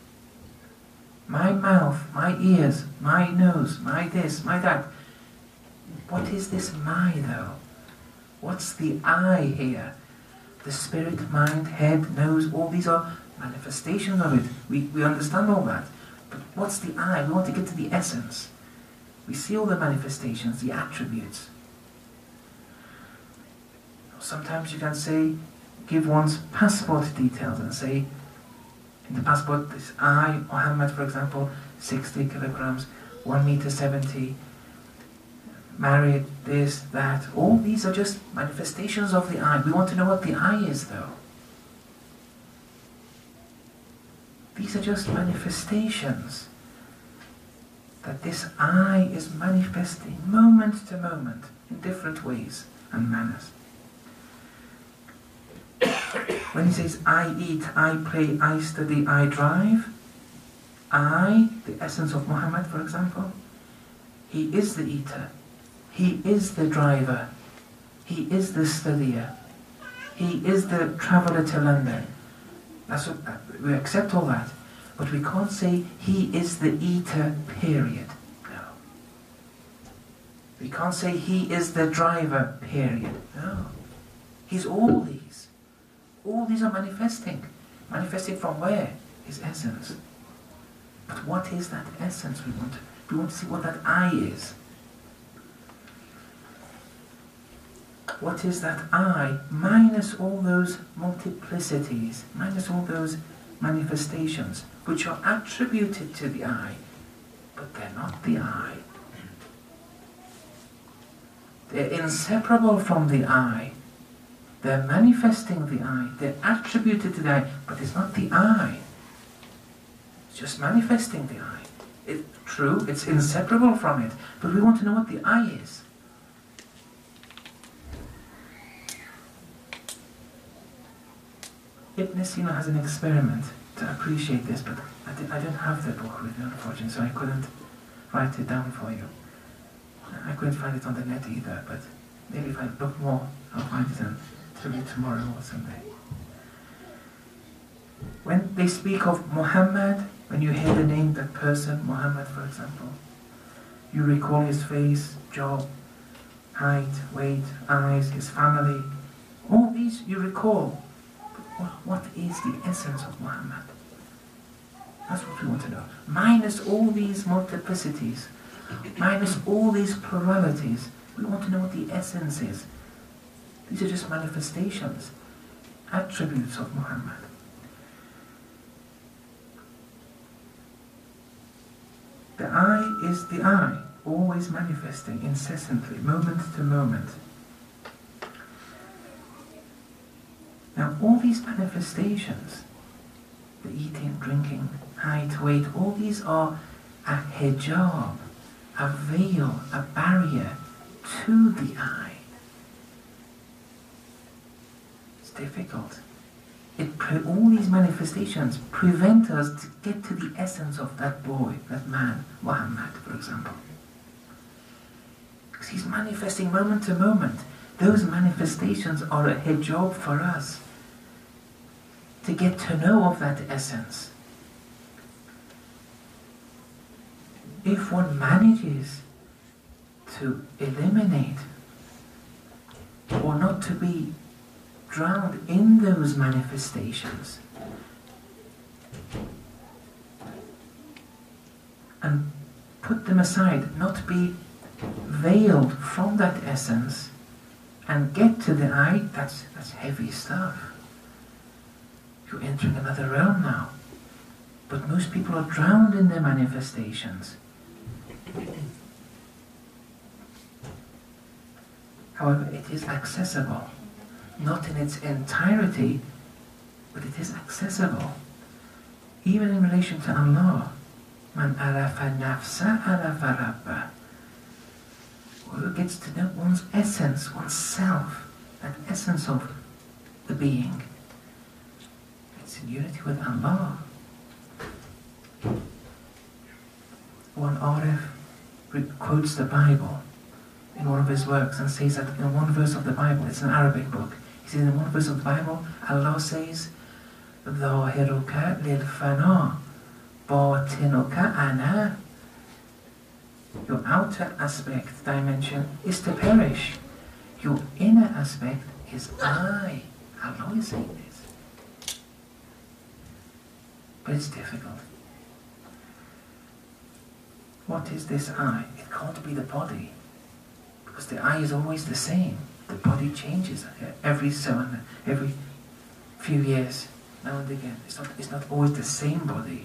my mouth, my ears, my nose, my this, my that. What is this my though? What's the I here? The spirit, mind, head, nose, all these are manifestations of it. We, we understand all that. But what's the I? We want to get to the essence. We see all the manifestations, the attributes. Sometimes you can say, give one's passport details and say, in the passport, this I, Muhammad, for example, sixty kilograms, one meter seventy, married, this, that. All these are just manifestations of the I. We want to know what the I is, though. These are just manifestations. That this I is manifesting moment to moment in different ways and manners. When he says, I eat, I play, I study, I drive, I, the essence of Muhammad, for example, he is the eater, He is the driver. He is the studier. He is the traveller to London. That's what, we accept all that. But we can't say he is the eater, period. No. We can't say he is the driver, period. No. He's all these. All these are manifesting. Manifesting from where? His essence. But what is that essence we want? We want to see what that I is. What is that I, minus all those multiplicities, minus all those manifestations, which are attributed to the I, but they're not the I. They're inseparable from the I. They're manifesting the I. They're attributed to the I, but it's not the I. It's just manifesting the I. It's true, it's inseparable from it, but we want to know what the I is. Ibn Sina has an experiment to appreciate this, but I, did, I don't have the book with me, unfortunately, so I couldn't write it down for you. I couldn't find it on the net either, but maybe if I look more, I'll find it and tell you tomorrow or someday. When they speak of Muhammad, when you hear the name, that person, Muhammad for example, you recall his face, job, height, weight, eyes, his family. All these you recall. What is the essence of Muhammad? That's what we want to know. Minus all these multiplicities, minus all these pluralities, we want to know what the essence is. These are just manifestations, attributes of Muhammad. The I is the I, always manifesting incessantly, moment to moment. Now all these manifestations, the eating, drinking, height, weight, all these are a hijab, a veil, a barrier to the I. It's difficult. It pre- all these manifestations prevent us to get to the essence of that boy, that man, Muhammad, for example. Because he's manifesting moment to moment. Those manifestations are a hijab for us to get to know of that essence. If one manages to eliminate or not to be drowned in those manifestations and put them aside, not be veiled from that essence and get to the I, that's, that's heavy stuff. You're entering another realm now. But most people are drowned in their manifestations. However, it is accessible. Not in its entirety, but it is accessible. Even in relation to Allah. Man arafa nafsa arafa rabba. Whoever gets to know one's essence, one's self, that essence of the being, it's in unity with Allah. One Arif quotes the Bible in one of his works and says that in one verse of the Bible, it's an Arabic book, he says in one verse of the Bible, Allah says, ظَاهِرُكَ لِلْفَنَا بَاطِنُكَ أَنَا. Your outer aspect, dimension, is to perish. Your inner aspect is I. Allah is saying this. But it's difficult. What is this I? It can't be the body. Because the I is always the same. The body changes every so and every few years, now and again. It's not, it's not always the same body.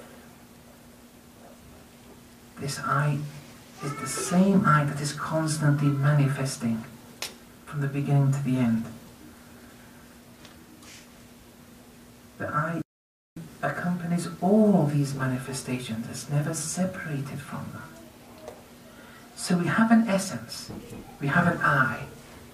This I is the same I that is constantly manifesting from the beginning to the end. The I accompanies all these manifestations. It's never separated from them. So we have an essence. We have an I.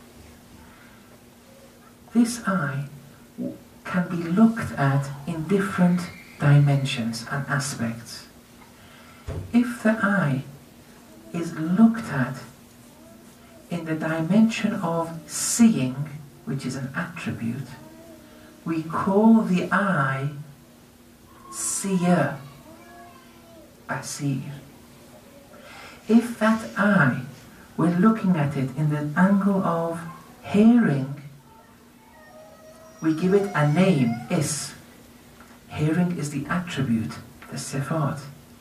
This I can be looked at in different dimensions and aspects. If the I is looked at in the dimension of seeing, which is an attribute, we call the eye seer, basir. If that eye, we're looking at it in the angle of hearing, we give it a name, is. Hearing is the attribute, the sifat.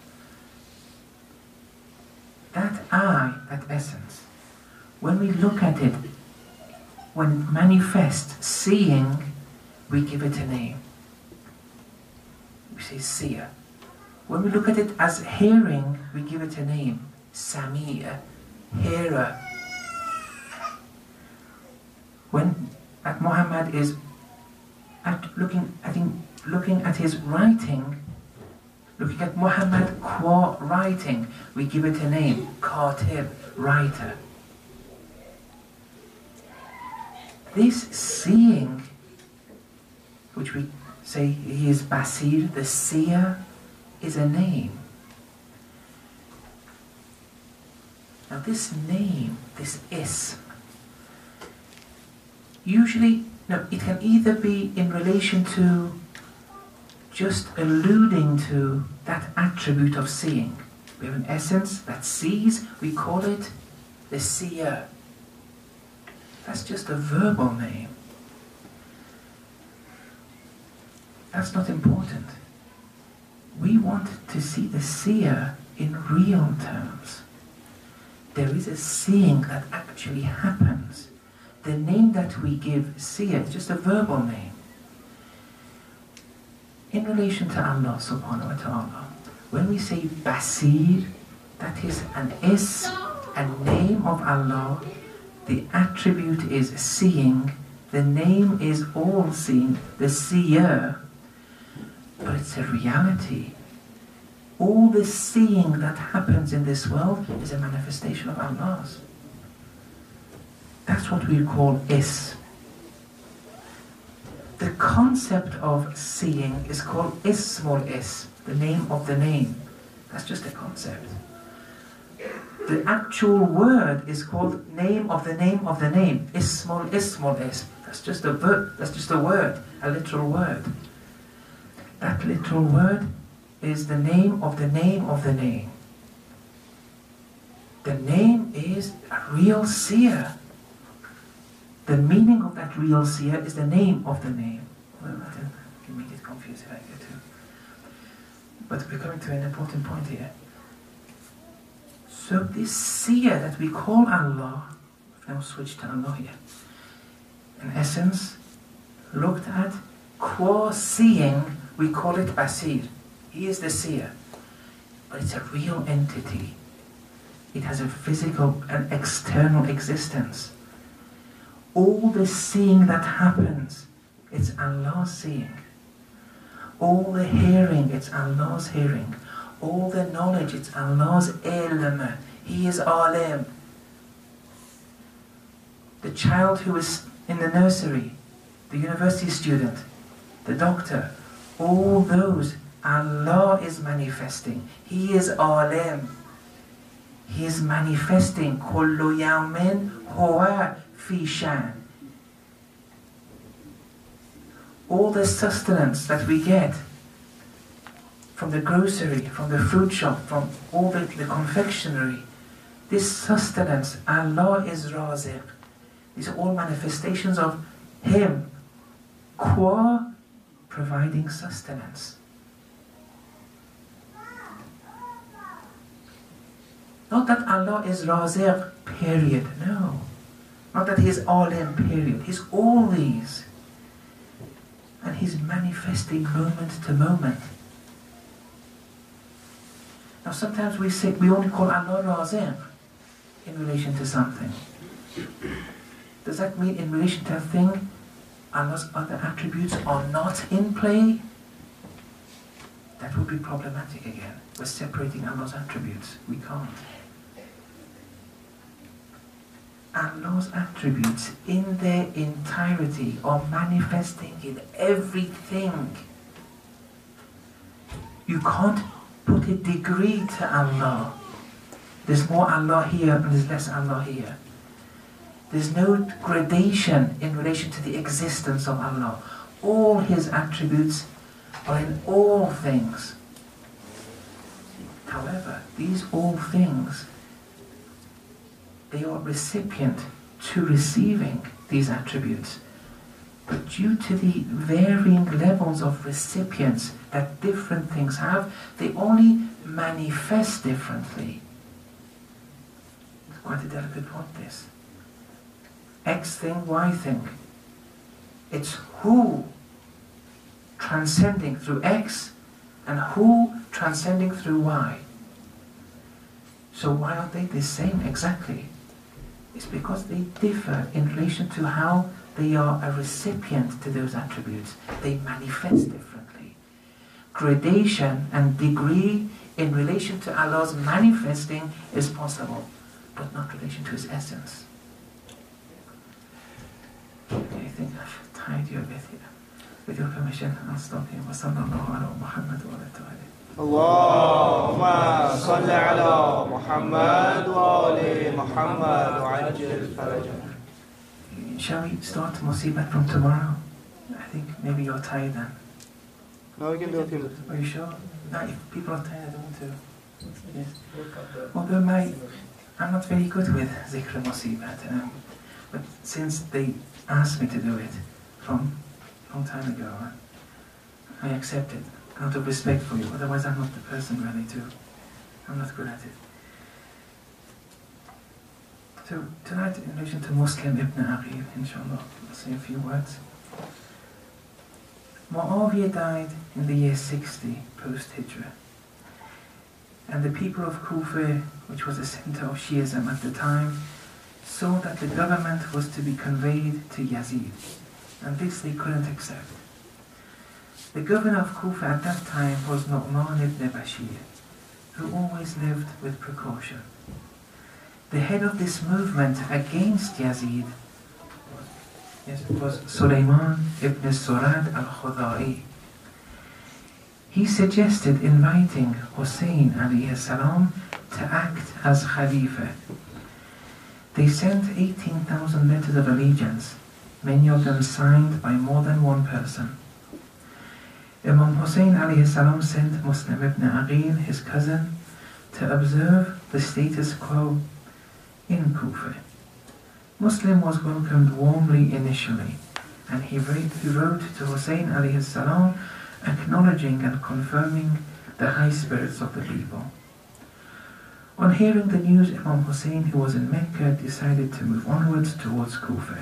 That eye, that essence, when we look at it, when it manifests seeing, we give it a name. We say seer. When we look at it as hearing, we give it a name, samir, hearer. When at Muhammad is at looking, I think, looking at his writing, looking at Muhammad qua writing, we give it a name, katib, writer. This seeing, which we say he is basir, the seer, is a name. Now this name, this is, usually, no, it can either be in relation to just alluding to that attribute of seeing. We have an essence that sees, we call it the seer. That's just a verbal name. That's not important. We want to see the seer in real terms. There is a seeing that actually happens. The name that we give seer is just a verbal name. In relation to Allah subhanahu wa ta'ala, when we say basir, that is an is, a name of Allah, the attribute is seeing, the name is all seeing, the seer, but it's a reality. All the seeing that happens in this world is a manifestation of Allah's. That's what we call is. The concept of seeing is called ismul is, the name of the name. That's just a concept. The actual word is called name of the name of the name. Ismul ismul is. That's just a verb. That's just a word, a literal word. That literal word is the name of the name of the name. The name is a real seer. The meaning of that real seer is the name of the name. Well, I don't can make it confusing like that too. But we're coming to an important point here. So this seer that we call Allah, now switch to Allah here. In essence, looked at, qua seeing, we call it basir. He is the seer. But it's a real entity. It has a physical and external existence. All the seeing that happens, it's Allah's seeing. All the hearing, it's Allah's hearing. All the knowledge, it's Allah's ilm. He is alim. The child who is in the nursery, the university student, the doctor, all those, Allah is manifesting. He is alim. He is manifesting. Kullu yawmin huwa fi shan. All the sustenance that we get from the grocery, from the fruit shop, from all the, the confectionery, this sustenance, Allah is Raziq. These are all manifestations of Him, qua providing sustenance. Not that Allah is Raziq, period, no. Not that He is Alim, period. He's all these. And He's manifesting moment to moment. Now sometimes we say, we only call Allah Raziq in relation to something. Does that mean in relation to a thing, Allah's other attributes are not in play? That would be problematic again. We're separating Allah's attributes. We can't. Allah's attributes in their entirety are manifesting in everything. You can't put a degree to Allah. There's more Allah here and there's less Allah here. There's no gradation in relation to the existence of Allah. All His attributes are in all things. However, these all things, they are recipient to receiving these attributes. But due to the varying levels of recipients that different things have, they only manifest differently. It's quite a delicate point, this. X thing, Y thing. It's who transcending through X and who transcending through Y. So why aren't they the same exactly? It's because they differ in relation to how they are a recipient to those attributes. They manifest differently. Gradation and degree in relation to Allah's manifesting is possible, but not in relation to His essence. Okay, I think I've tied you a bit here. With your permission, I'll stop here. Wasallallahu ala Muhammad wa ala Allahumma salli ala Muhammad wa ali Muhammad wa ajil farajah. Shall we start Musibat from tomorrow? I think maybe you're tired then. No, we can do a few. Are you sure? No, if people are tired, I don't want to. Yes. Although my, I'm not very good with Zikr Musibat, um, but since they asked me to do it from a long time ago, I accepted out of respect for you. Otherwise, I'm not the person really to. I'm not good at it. So tonight, in relation to Muslim ibn Aqil, inshallah, I'll say a few words. Muawiyah died in the year sixty post-Hijrah. And the people of Kufa, which was a center of Shiism at the time, saw that the government was to be conveyed to Yazid. And this they couldn't accept. The governor of Kufa at that time was Nu'man ibn Bashir, who always lived with precaution. The head of this movement against Yazid yes, was Sulaiman ibn Surad al-Khudai. He suggested inviting Hussein alayhi salam to act as Khalifa. They sent eighteen thousand letters of allegiance, many of them signed by more than one person. Imam Hussein alayhi salam sent Muslim ibn Aqil, his cousin, to observe the status quo in Kufa. Muslim was welcomed warmly initially, and he wrote, he wrote to Hussein alayhi salam acknowledging and confirming the high spirits of the people. On hearing the news, Imam Hussein, who was in Mecca, decided to move onwards towards Kufa.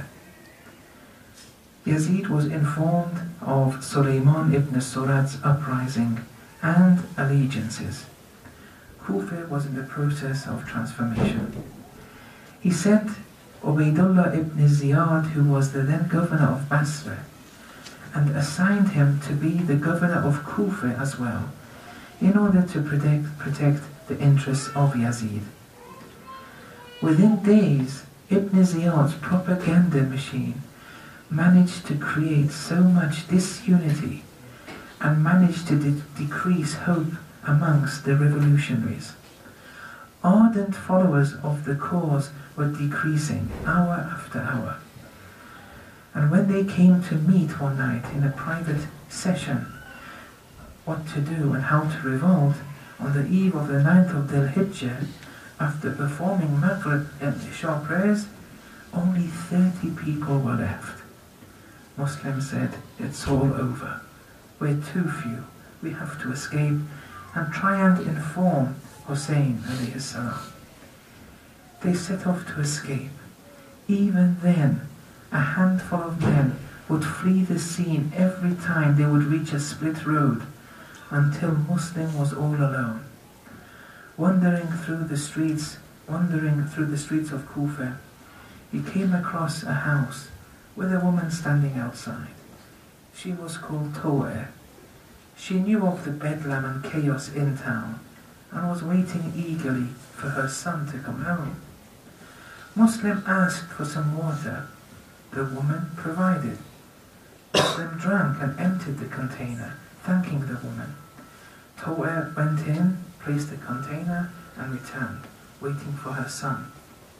Yazid was informed of Sulaiman ibn Surad's uprising and allegiances. Kufa was in the process of transformation. He sent Ubaydullah ibn Ziyad, who was the then governor of Basra, and assigned him to be the governor of Kufa as well, in order to protect, protect the interests of Yazid. Within days, Ibn Ziyad's propaganda machine managed to create so much disunity and managed to de- decrease hope amongst the revolutionaries. Ardent followers of the cause were decreasing hour after hour. And when they came to meet one night in a private session what to do and how to revolt on the eve of the ninth of Dhul Hijjah, after performing Maghrib and Isha prayers, only thirty people were left. Muslims said, "It's all over. We're too few. We have to escape and try and inform Hussein alayhi salam." They set off to escape. Even then, a handful of men would flee the scene every time they would reach a split road, until Muslim was all alone. Wandering through the streets, wandering through the streets of Kufa, he came across a house with a woman standing outside. She was called Taw'a. She knew of the bedlam and chaos in town and was waiting eagerly for her son to come home. Muslim asked for some water. The woman provided. Muslim drank and emptied the container, thanking the woman. Taw'a went in, placed the container, and returned, waiting for her son.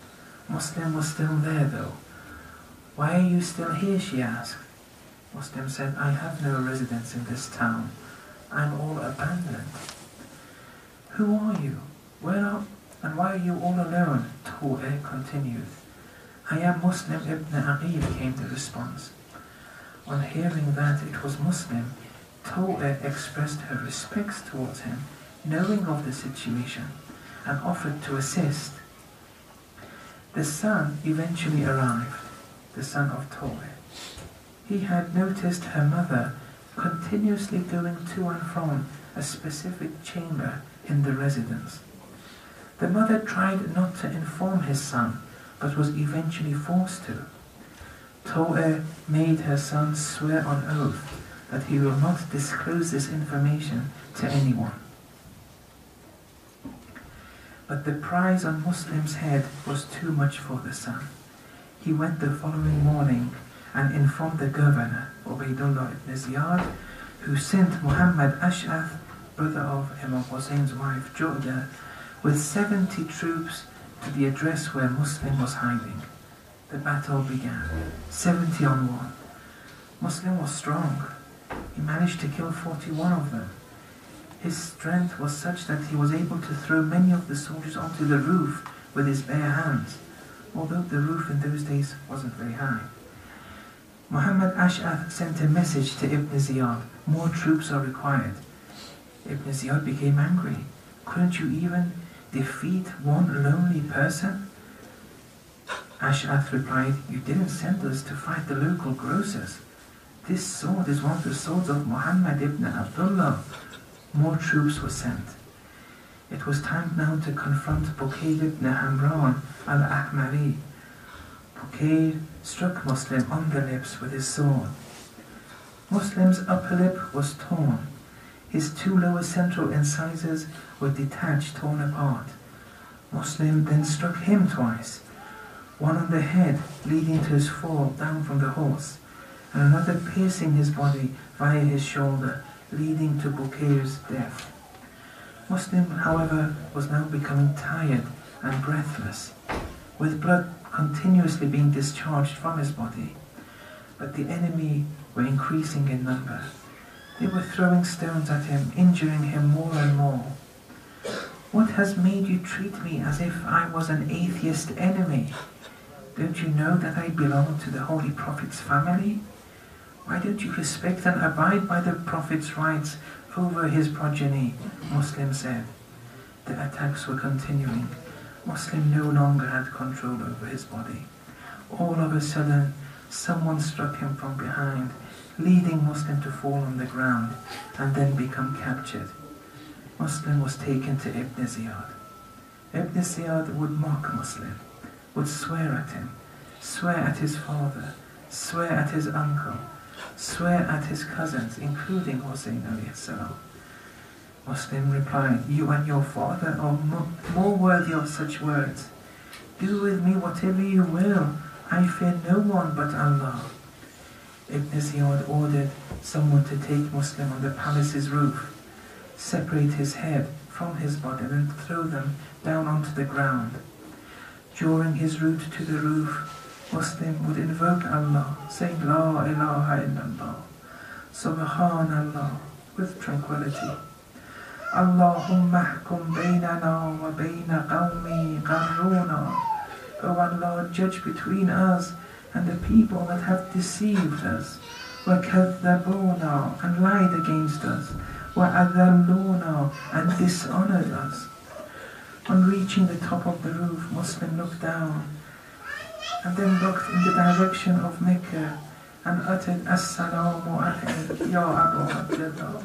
Muslim was still there though. Why are you still here, she asked. Muslim said, I have no residence in this town. I'm all abandoned. Who are you? Where are, and why are you all alone? Taw'eh continued. I am Muslim ibn Aqil, came the response. On hearing that it was Muslim, Taw'eh expressed her respects towards him, knowing of the situation, and offered to assist. The son eventually arrived, the son of Taw'eh. He had noticed her mother continuously going to and from a specific chamber in the residence. The mother tried not to inform his son, but was eventually forced to. Taw'eh made her son swear on oath that he will not disclose this information to anyone. But the prize on Muslim's head was too much for the son. He went the following morning and informed the governor, Ubaydullah ibn Ziyad, who sent Muhammad Ash'ath, brother of Imam Hussein's wife Ju'da, with seventy troops to the address where Muslim was hiding. The battle began, seventy on one. Muslim was strong. He managed to kill forty-one of them. His strength was such that he was able to throw many of the soldiers onto the roof with his bare hands, although the roof in those days wasn't very high. Muhammad Ash'ath sent a message to Ibn Ziyad, more troops are required. Ibn Ziyad became angry. Couldn't you even defeat one lonely person? Ash'ath replied, you didn't send us to fight the local grocers. This sword is one of the swords of Muhammad ibn Abdullah. More troops were sent. It was time now to confront Bukayr ibn Hamran al-Ahmari. Bukayr struck Muslim on the lips with his sword. Muslim's upper lip was torn. His two lower central incisors were detached, torn apart. Muslim then struck him twice, one on the head leading to his fall down from the horse, and another piercing his body via his shoulder, leading to Bukayr's death. Muslim, however, was now becoming tired and breathless, with blood continuously being discharged from his body. But the enemy were increasing in number. They were throwing stones at him, injuring him more and more. What has made you treat me as if I was an atheist enemy? Don't you know that I belong to the Holy Prophet's family? Why don't you respect and abide by the Prophet's rights over his progeny? Muslim said. The attacks were continuing. Muslim no longer had control over his body. All of a sudden, someone struck him from behind, leading Muslim to fall on the ground and then become captured. Muslim was taken to Ibn Ziyad. Ibn Ziyad would mock Muslim, would swear at him, swear at his father, swear at his uncle, swear at his cousins, including Hussein alayhi salam. Muslim replied, you and your father are mo more worthy of such words. Do with me whatever you will. I fear no one but Allah. Ibn Ziyad ordered someone to take Muslim on the palace's roof, separate his head from his body and throw them down onto the ground. During his route to the roof, Muslim would invoke Allah, saying La ilaha illallah, Subhanallah, with tranquility. Allahumma ahkum baynana wa bayna qawmi qarruna. O Allah, judge between us and the people that have deceived us, wa kadhabuna, and lied against us, wa adhalluna, and dishonored us. On reaching the top of the roof, Muslim looked down and then looked in the direction of Mecca and uttered As-salamu alayk ya Abu Abdullah.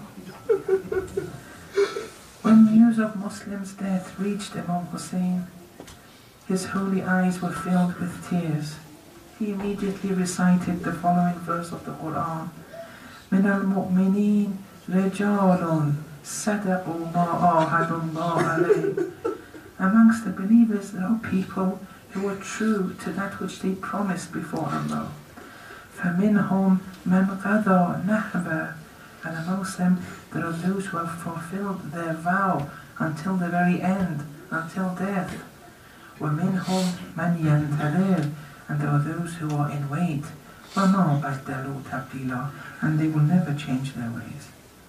When news of Muslim's death reached Imam Hussein, his holy eyes were filled with tears. He immediately recited the following verse of the Quran: Min al-mu'mineen rijalun sadaqu ma ahadullah alayh. Amongst the believers there are people who are true to that which they promised before Allah. فَمِنْهُمْ مَنْ قَضَى نَحْبًا. And amongst them there are those who have fulfilled their vow until the very end, until death. وَمِنْهُمْ مَنْ يَنْتَظِرُ, and there are those who are in wait. وَمَا بَدَّلُوا تَبْدِيلًا, and they will never change their ways.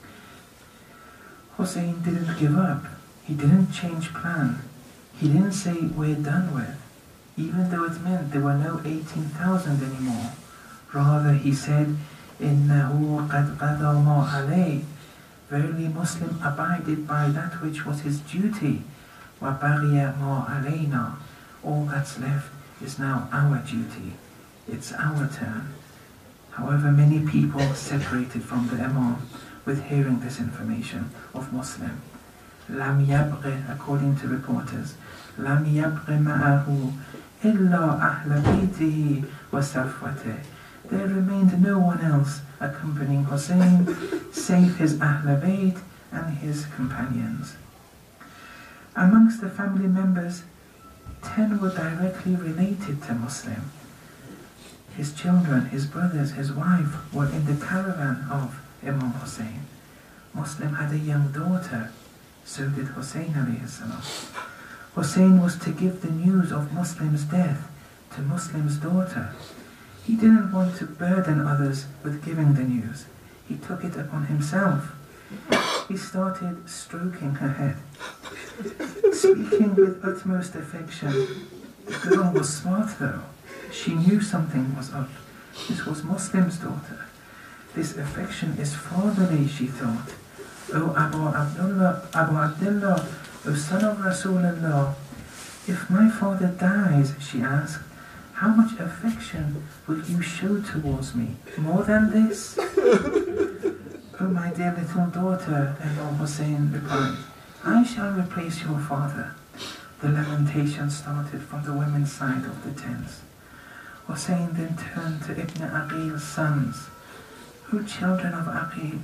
Hussein didn't give up. He didn't change plan. He didn't say we're done with, even though it meant there were no eighteen thousand anymore. Rather, he said, إِنَّهُ قَدْ قَضَى مَا عَلَيْهِ, verily Muslim abided by that which was his duty. وَبَغِيَ مَا عَلَيْنَا, all that's left is now our duty. It's our turn. However, many people separated from the Imam with hearing this information of Muslim. لَمْ يَبْغِ, according to reporters, لَمْ يَبْغِ مَعَهُ إِلَّا أَهْلَ بَيْتِهِ وَصَفْوَتِهِ, there remained no one else accompanying Hussein save his Ahl Bayt and his companions. Amongst the family members, ten were directly related to Muslim. His children, his brothers, his wife were in the caravan of Imam Hussein. Muslim had a young daughter, so did Hussein alayhi salam. Hussein was to give the news of Muslim's death to Muslim's daughter. He didn't want to burden others with giving the news. He took it upon himself. He started stroking her head, speaking with utmost affection. The girl was smart though. She knew something was up. This was Muslim's daughter. This affection is fatherly, she thought. O Abu Abdullah, Abu Abdullah, O son of Rasulullah, if my father dies, she asked, how much affection will you show towards me? More than this? Oh, my dear little daughter, Imam Hussein replied, I shall replace your father. The lamentation started from the women's side of the tents. Hussein then turned to Ibn Aqil's sons. O children of Aqil,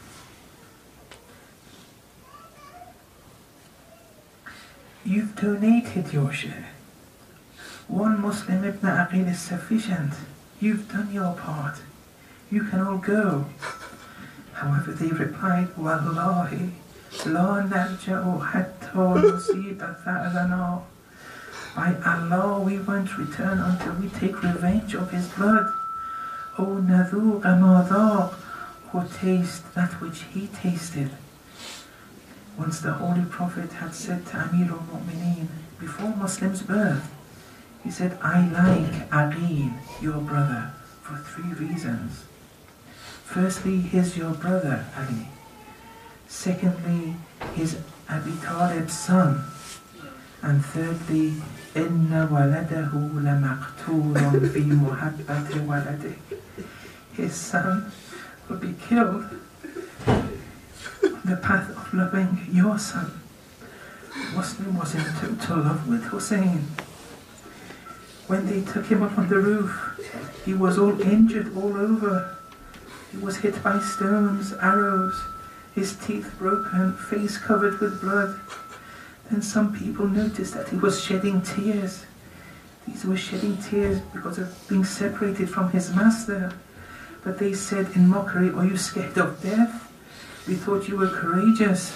you've donated your share. One Muslim Ibn Aqil is sufficient. You've done your part. You can all go. However, they replied, Wallahi, la narja'u hatta nusiba tha'lana. By Allah, we won't return until we take revenge of his blood. O nadhuq ma dhaq, or taste that which he tasted. Once the Holy Prophet had said to Amir al-Mu'mineen, before Muslim's birth, he said, I like Aqil, your brother, for three reasons. Firstly, he's your brother, Ali. Secondly, he's Abi Talib's son. And thirdly, Inna waladahu lamaqtulun fi muhabbati waladih. His son will be killed on the path of loving your son. Muslim was in total love with Hussein. When they took him up on the roof, he was all injured all over. He was hit by stones, arrows, his teeth broken, face covered with blood. Then some people noticed that he was shedding tears. These were shedding tears because of being separated from his master. But they said in mockery, are you scared of death? We thought you were courageous.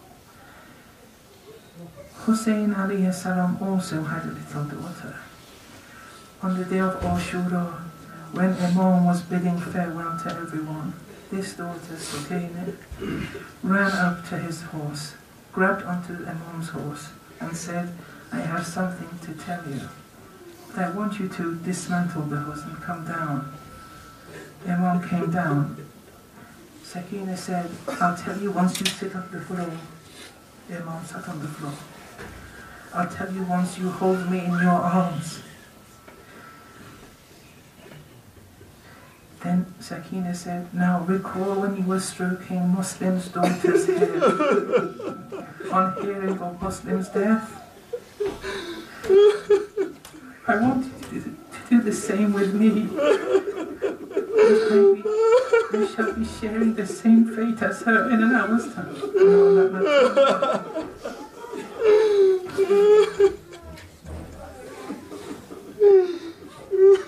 Hussein alayhi salam also had a little daughter. On the day of Ashura, when Imam was bidding farewell to everyone, this daughter, Sukaina, ran up to his horse, grabbed onto Imam's horse, and said, I have something to tell you. But I want you to dismantle the horse and come down. Imam came down. Sakina said, I'll tell you once you sit on the floor. Imam sat on the floor. I'll tell you once you hold me in your arms. Then Sakina said, now recall when you were stroking Muslim's daughter's hair on hearing of Muslim's death. I want you to, to do the same with me. Maybe we shall be sharing the same fate as her in an hour's time. No, not, not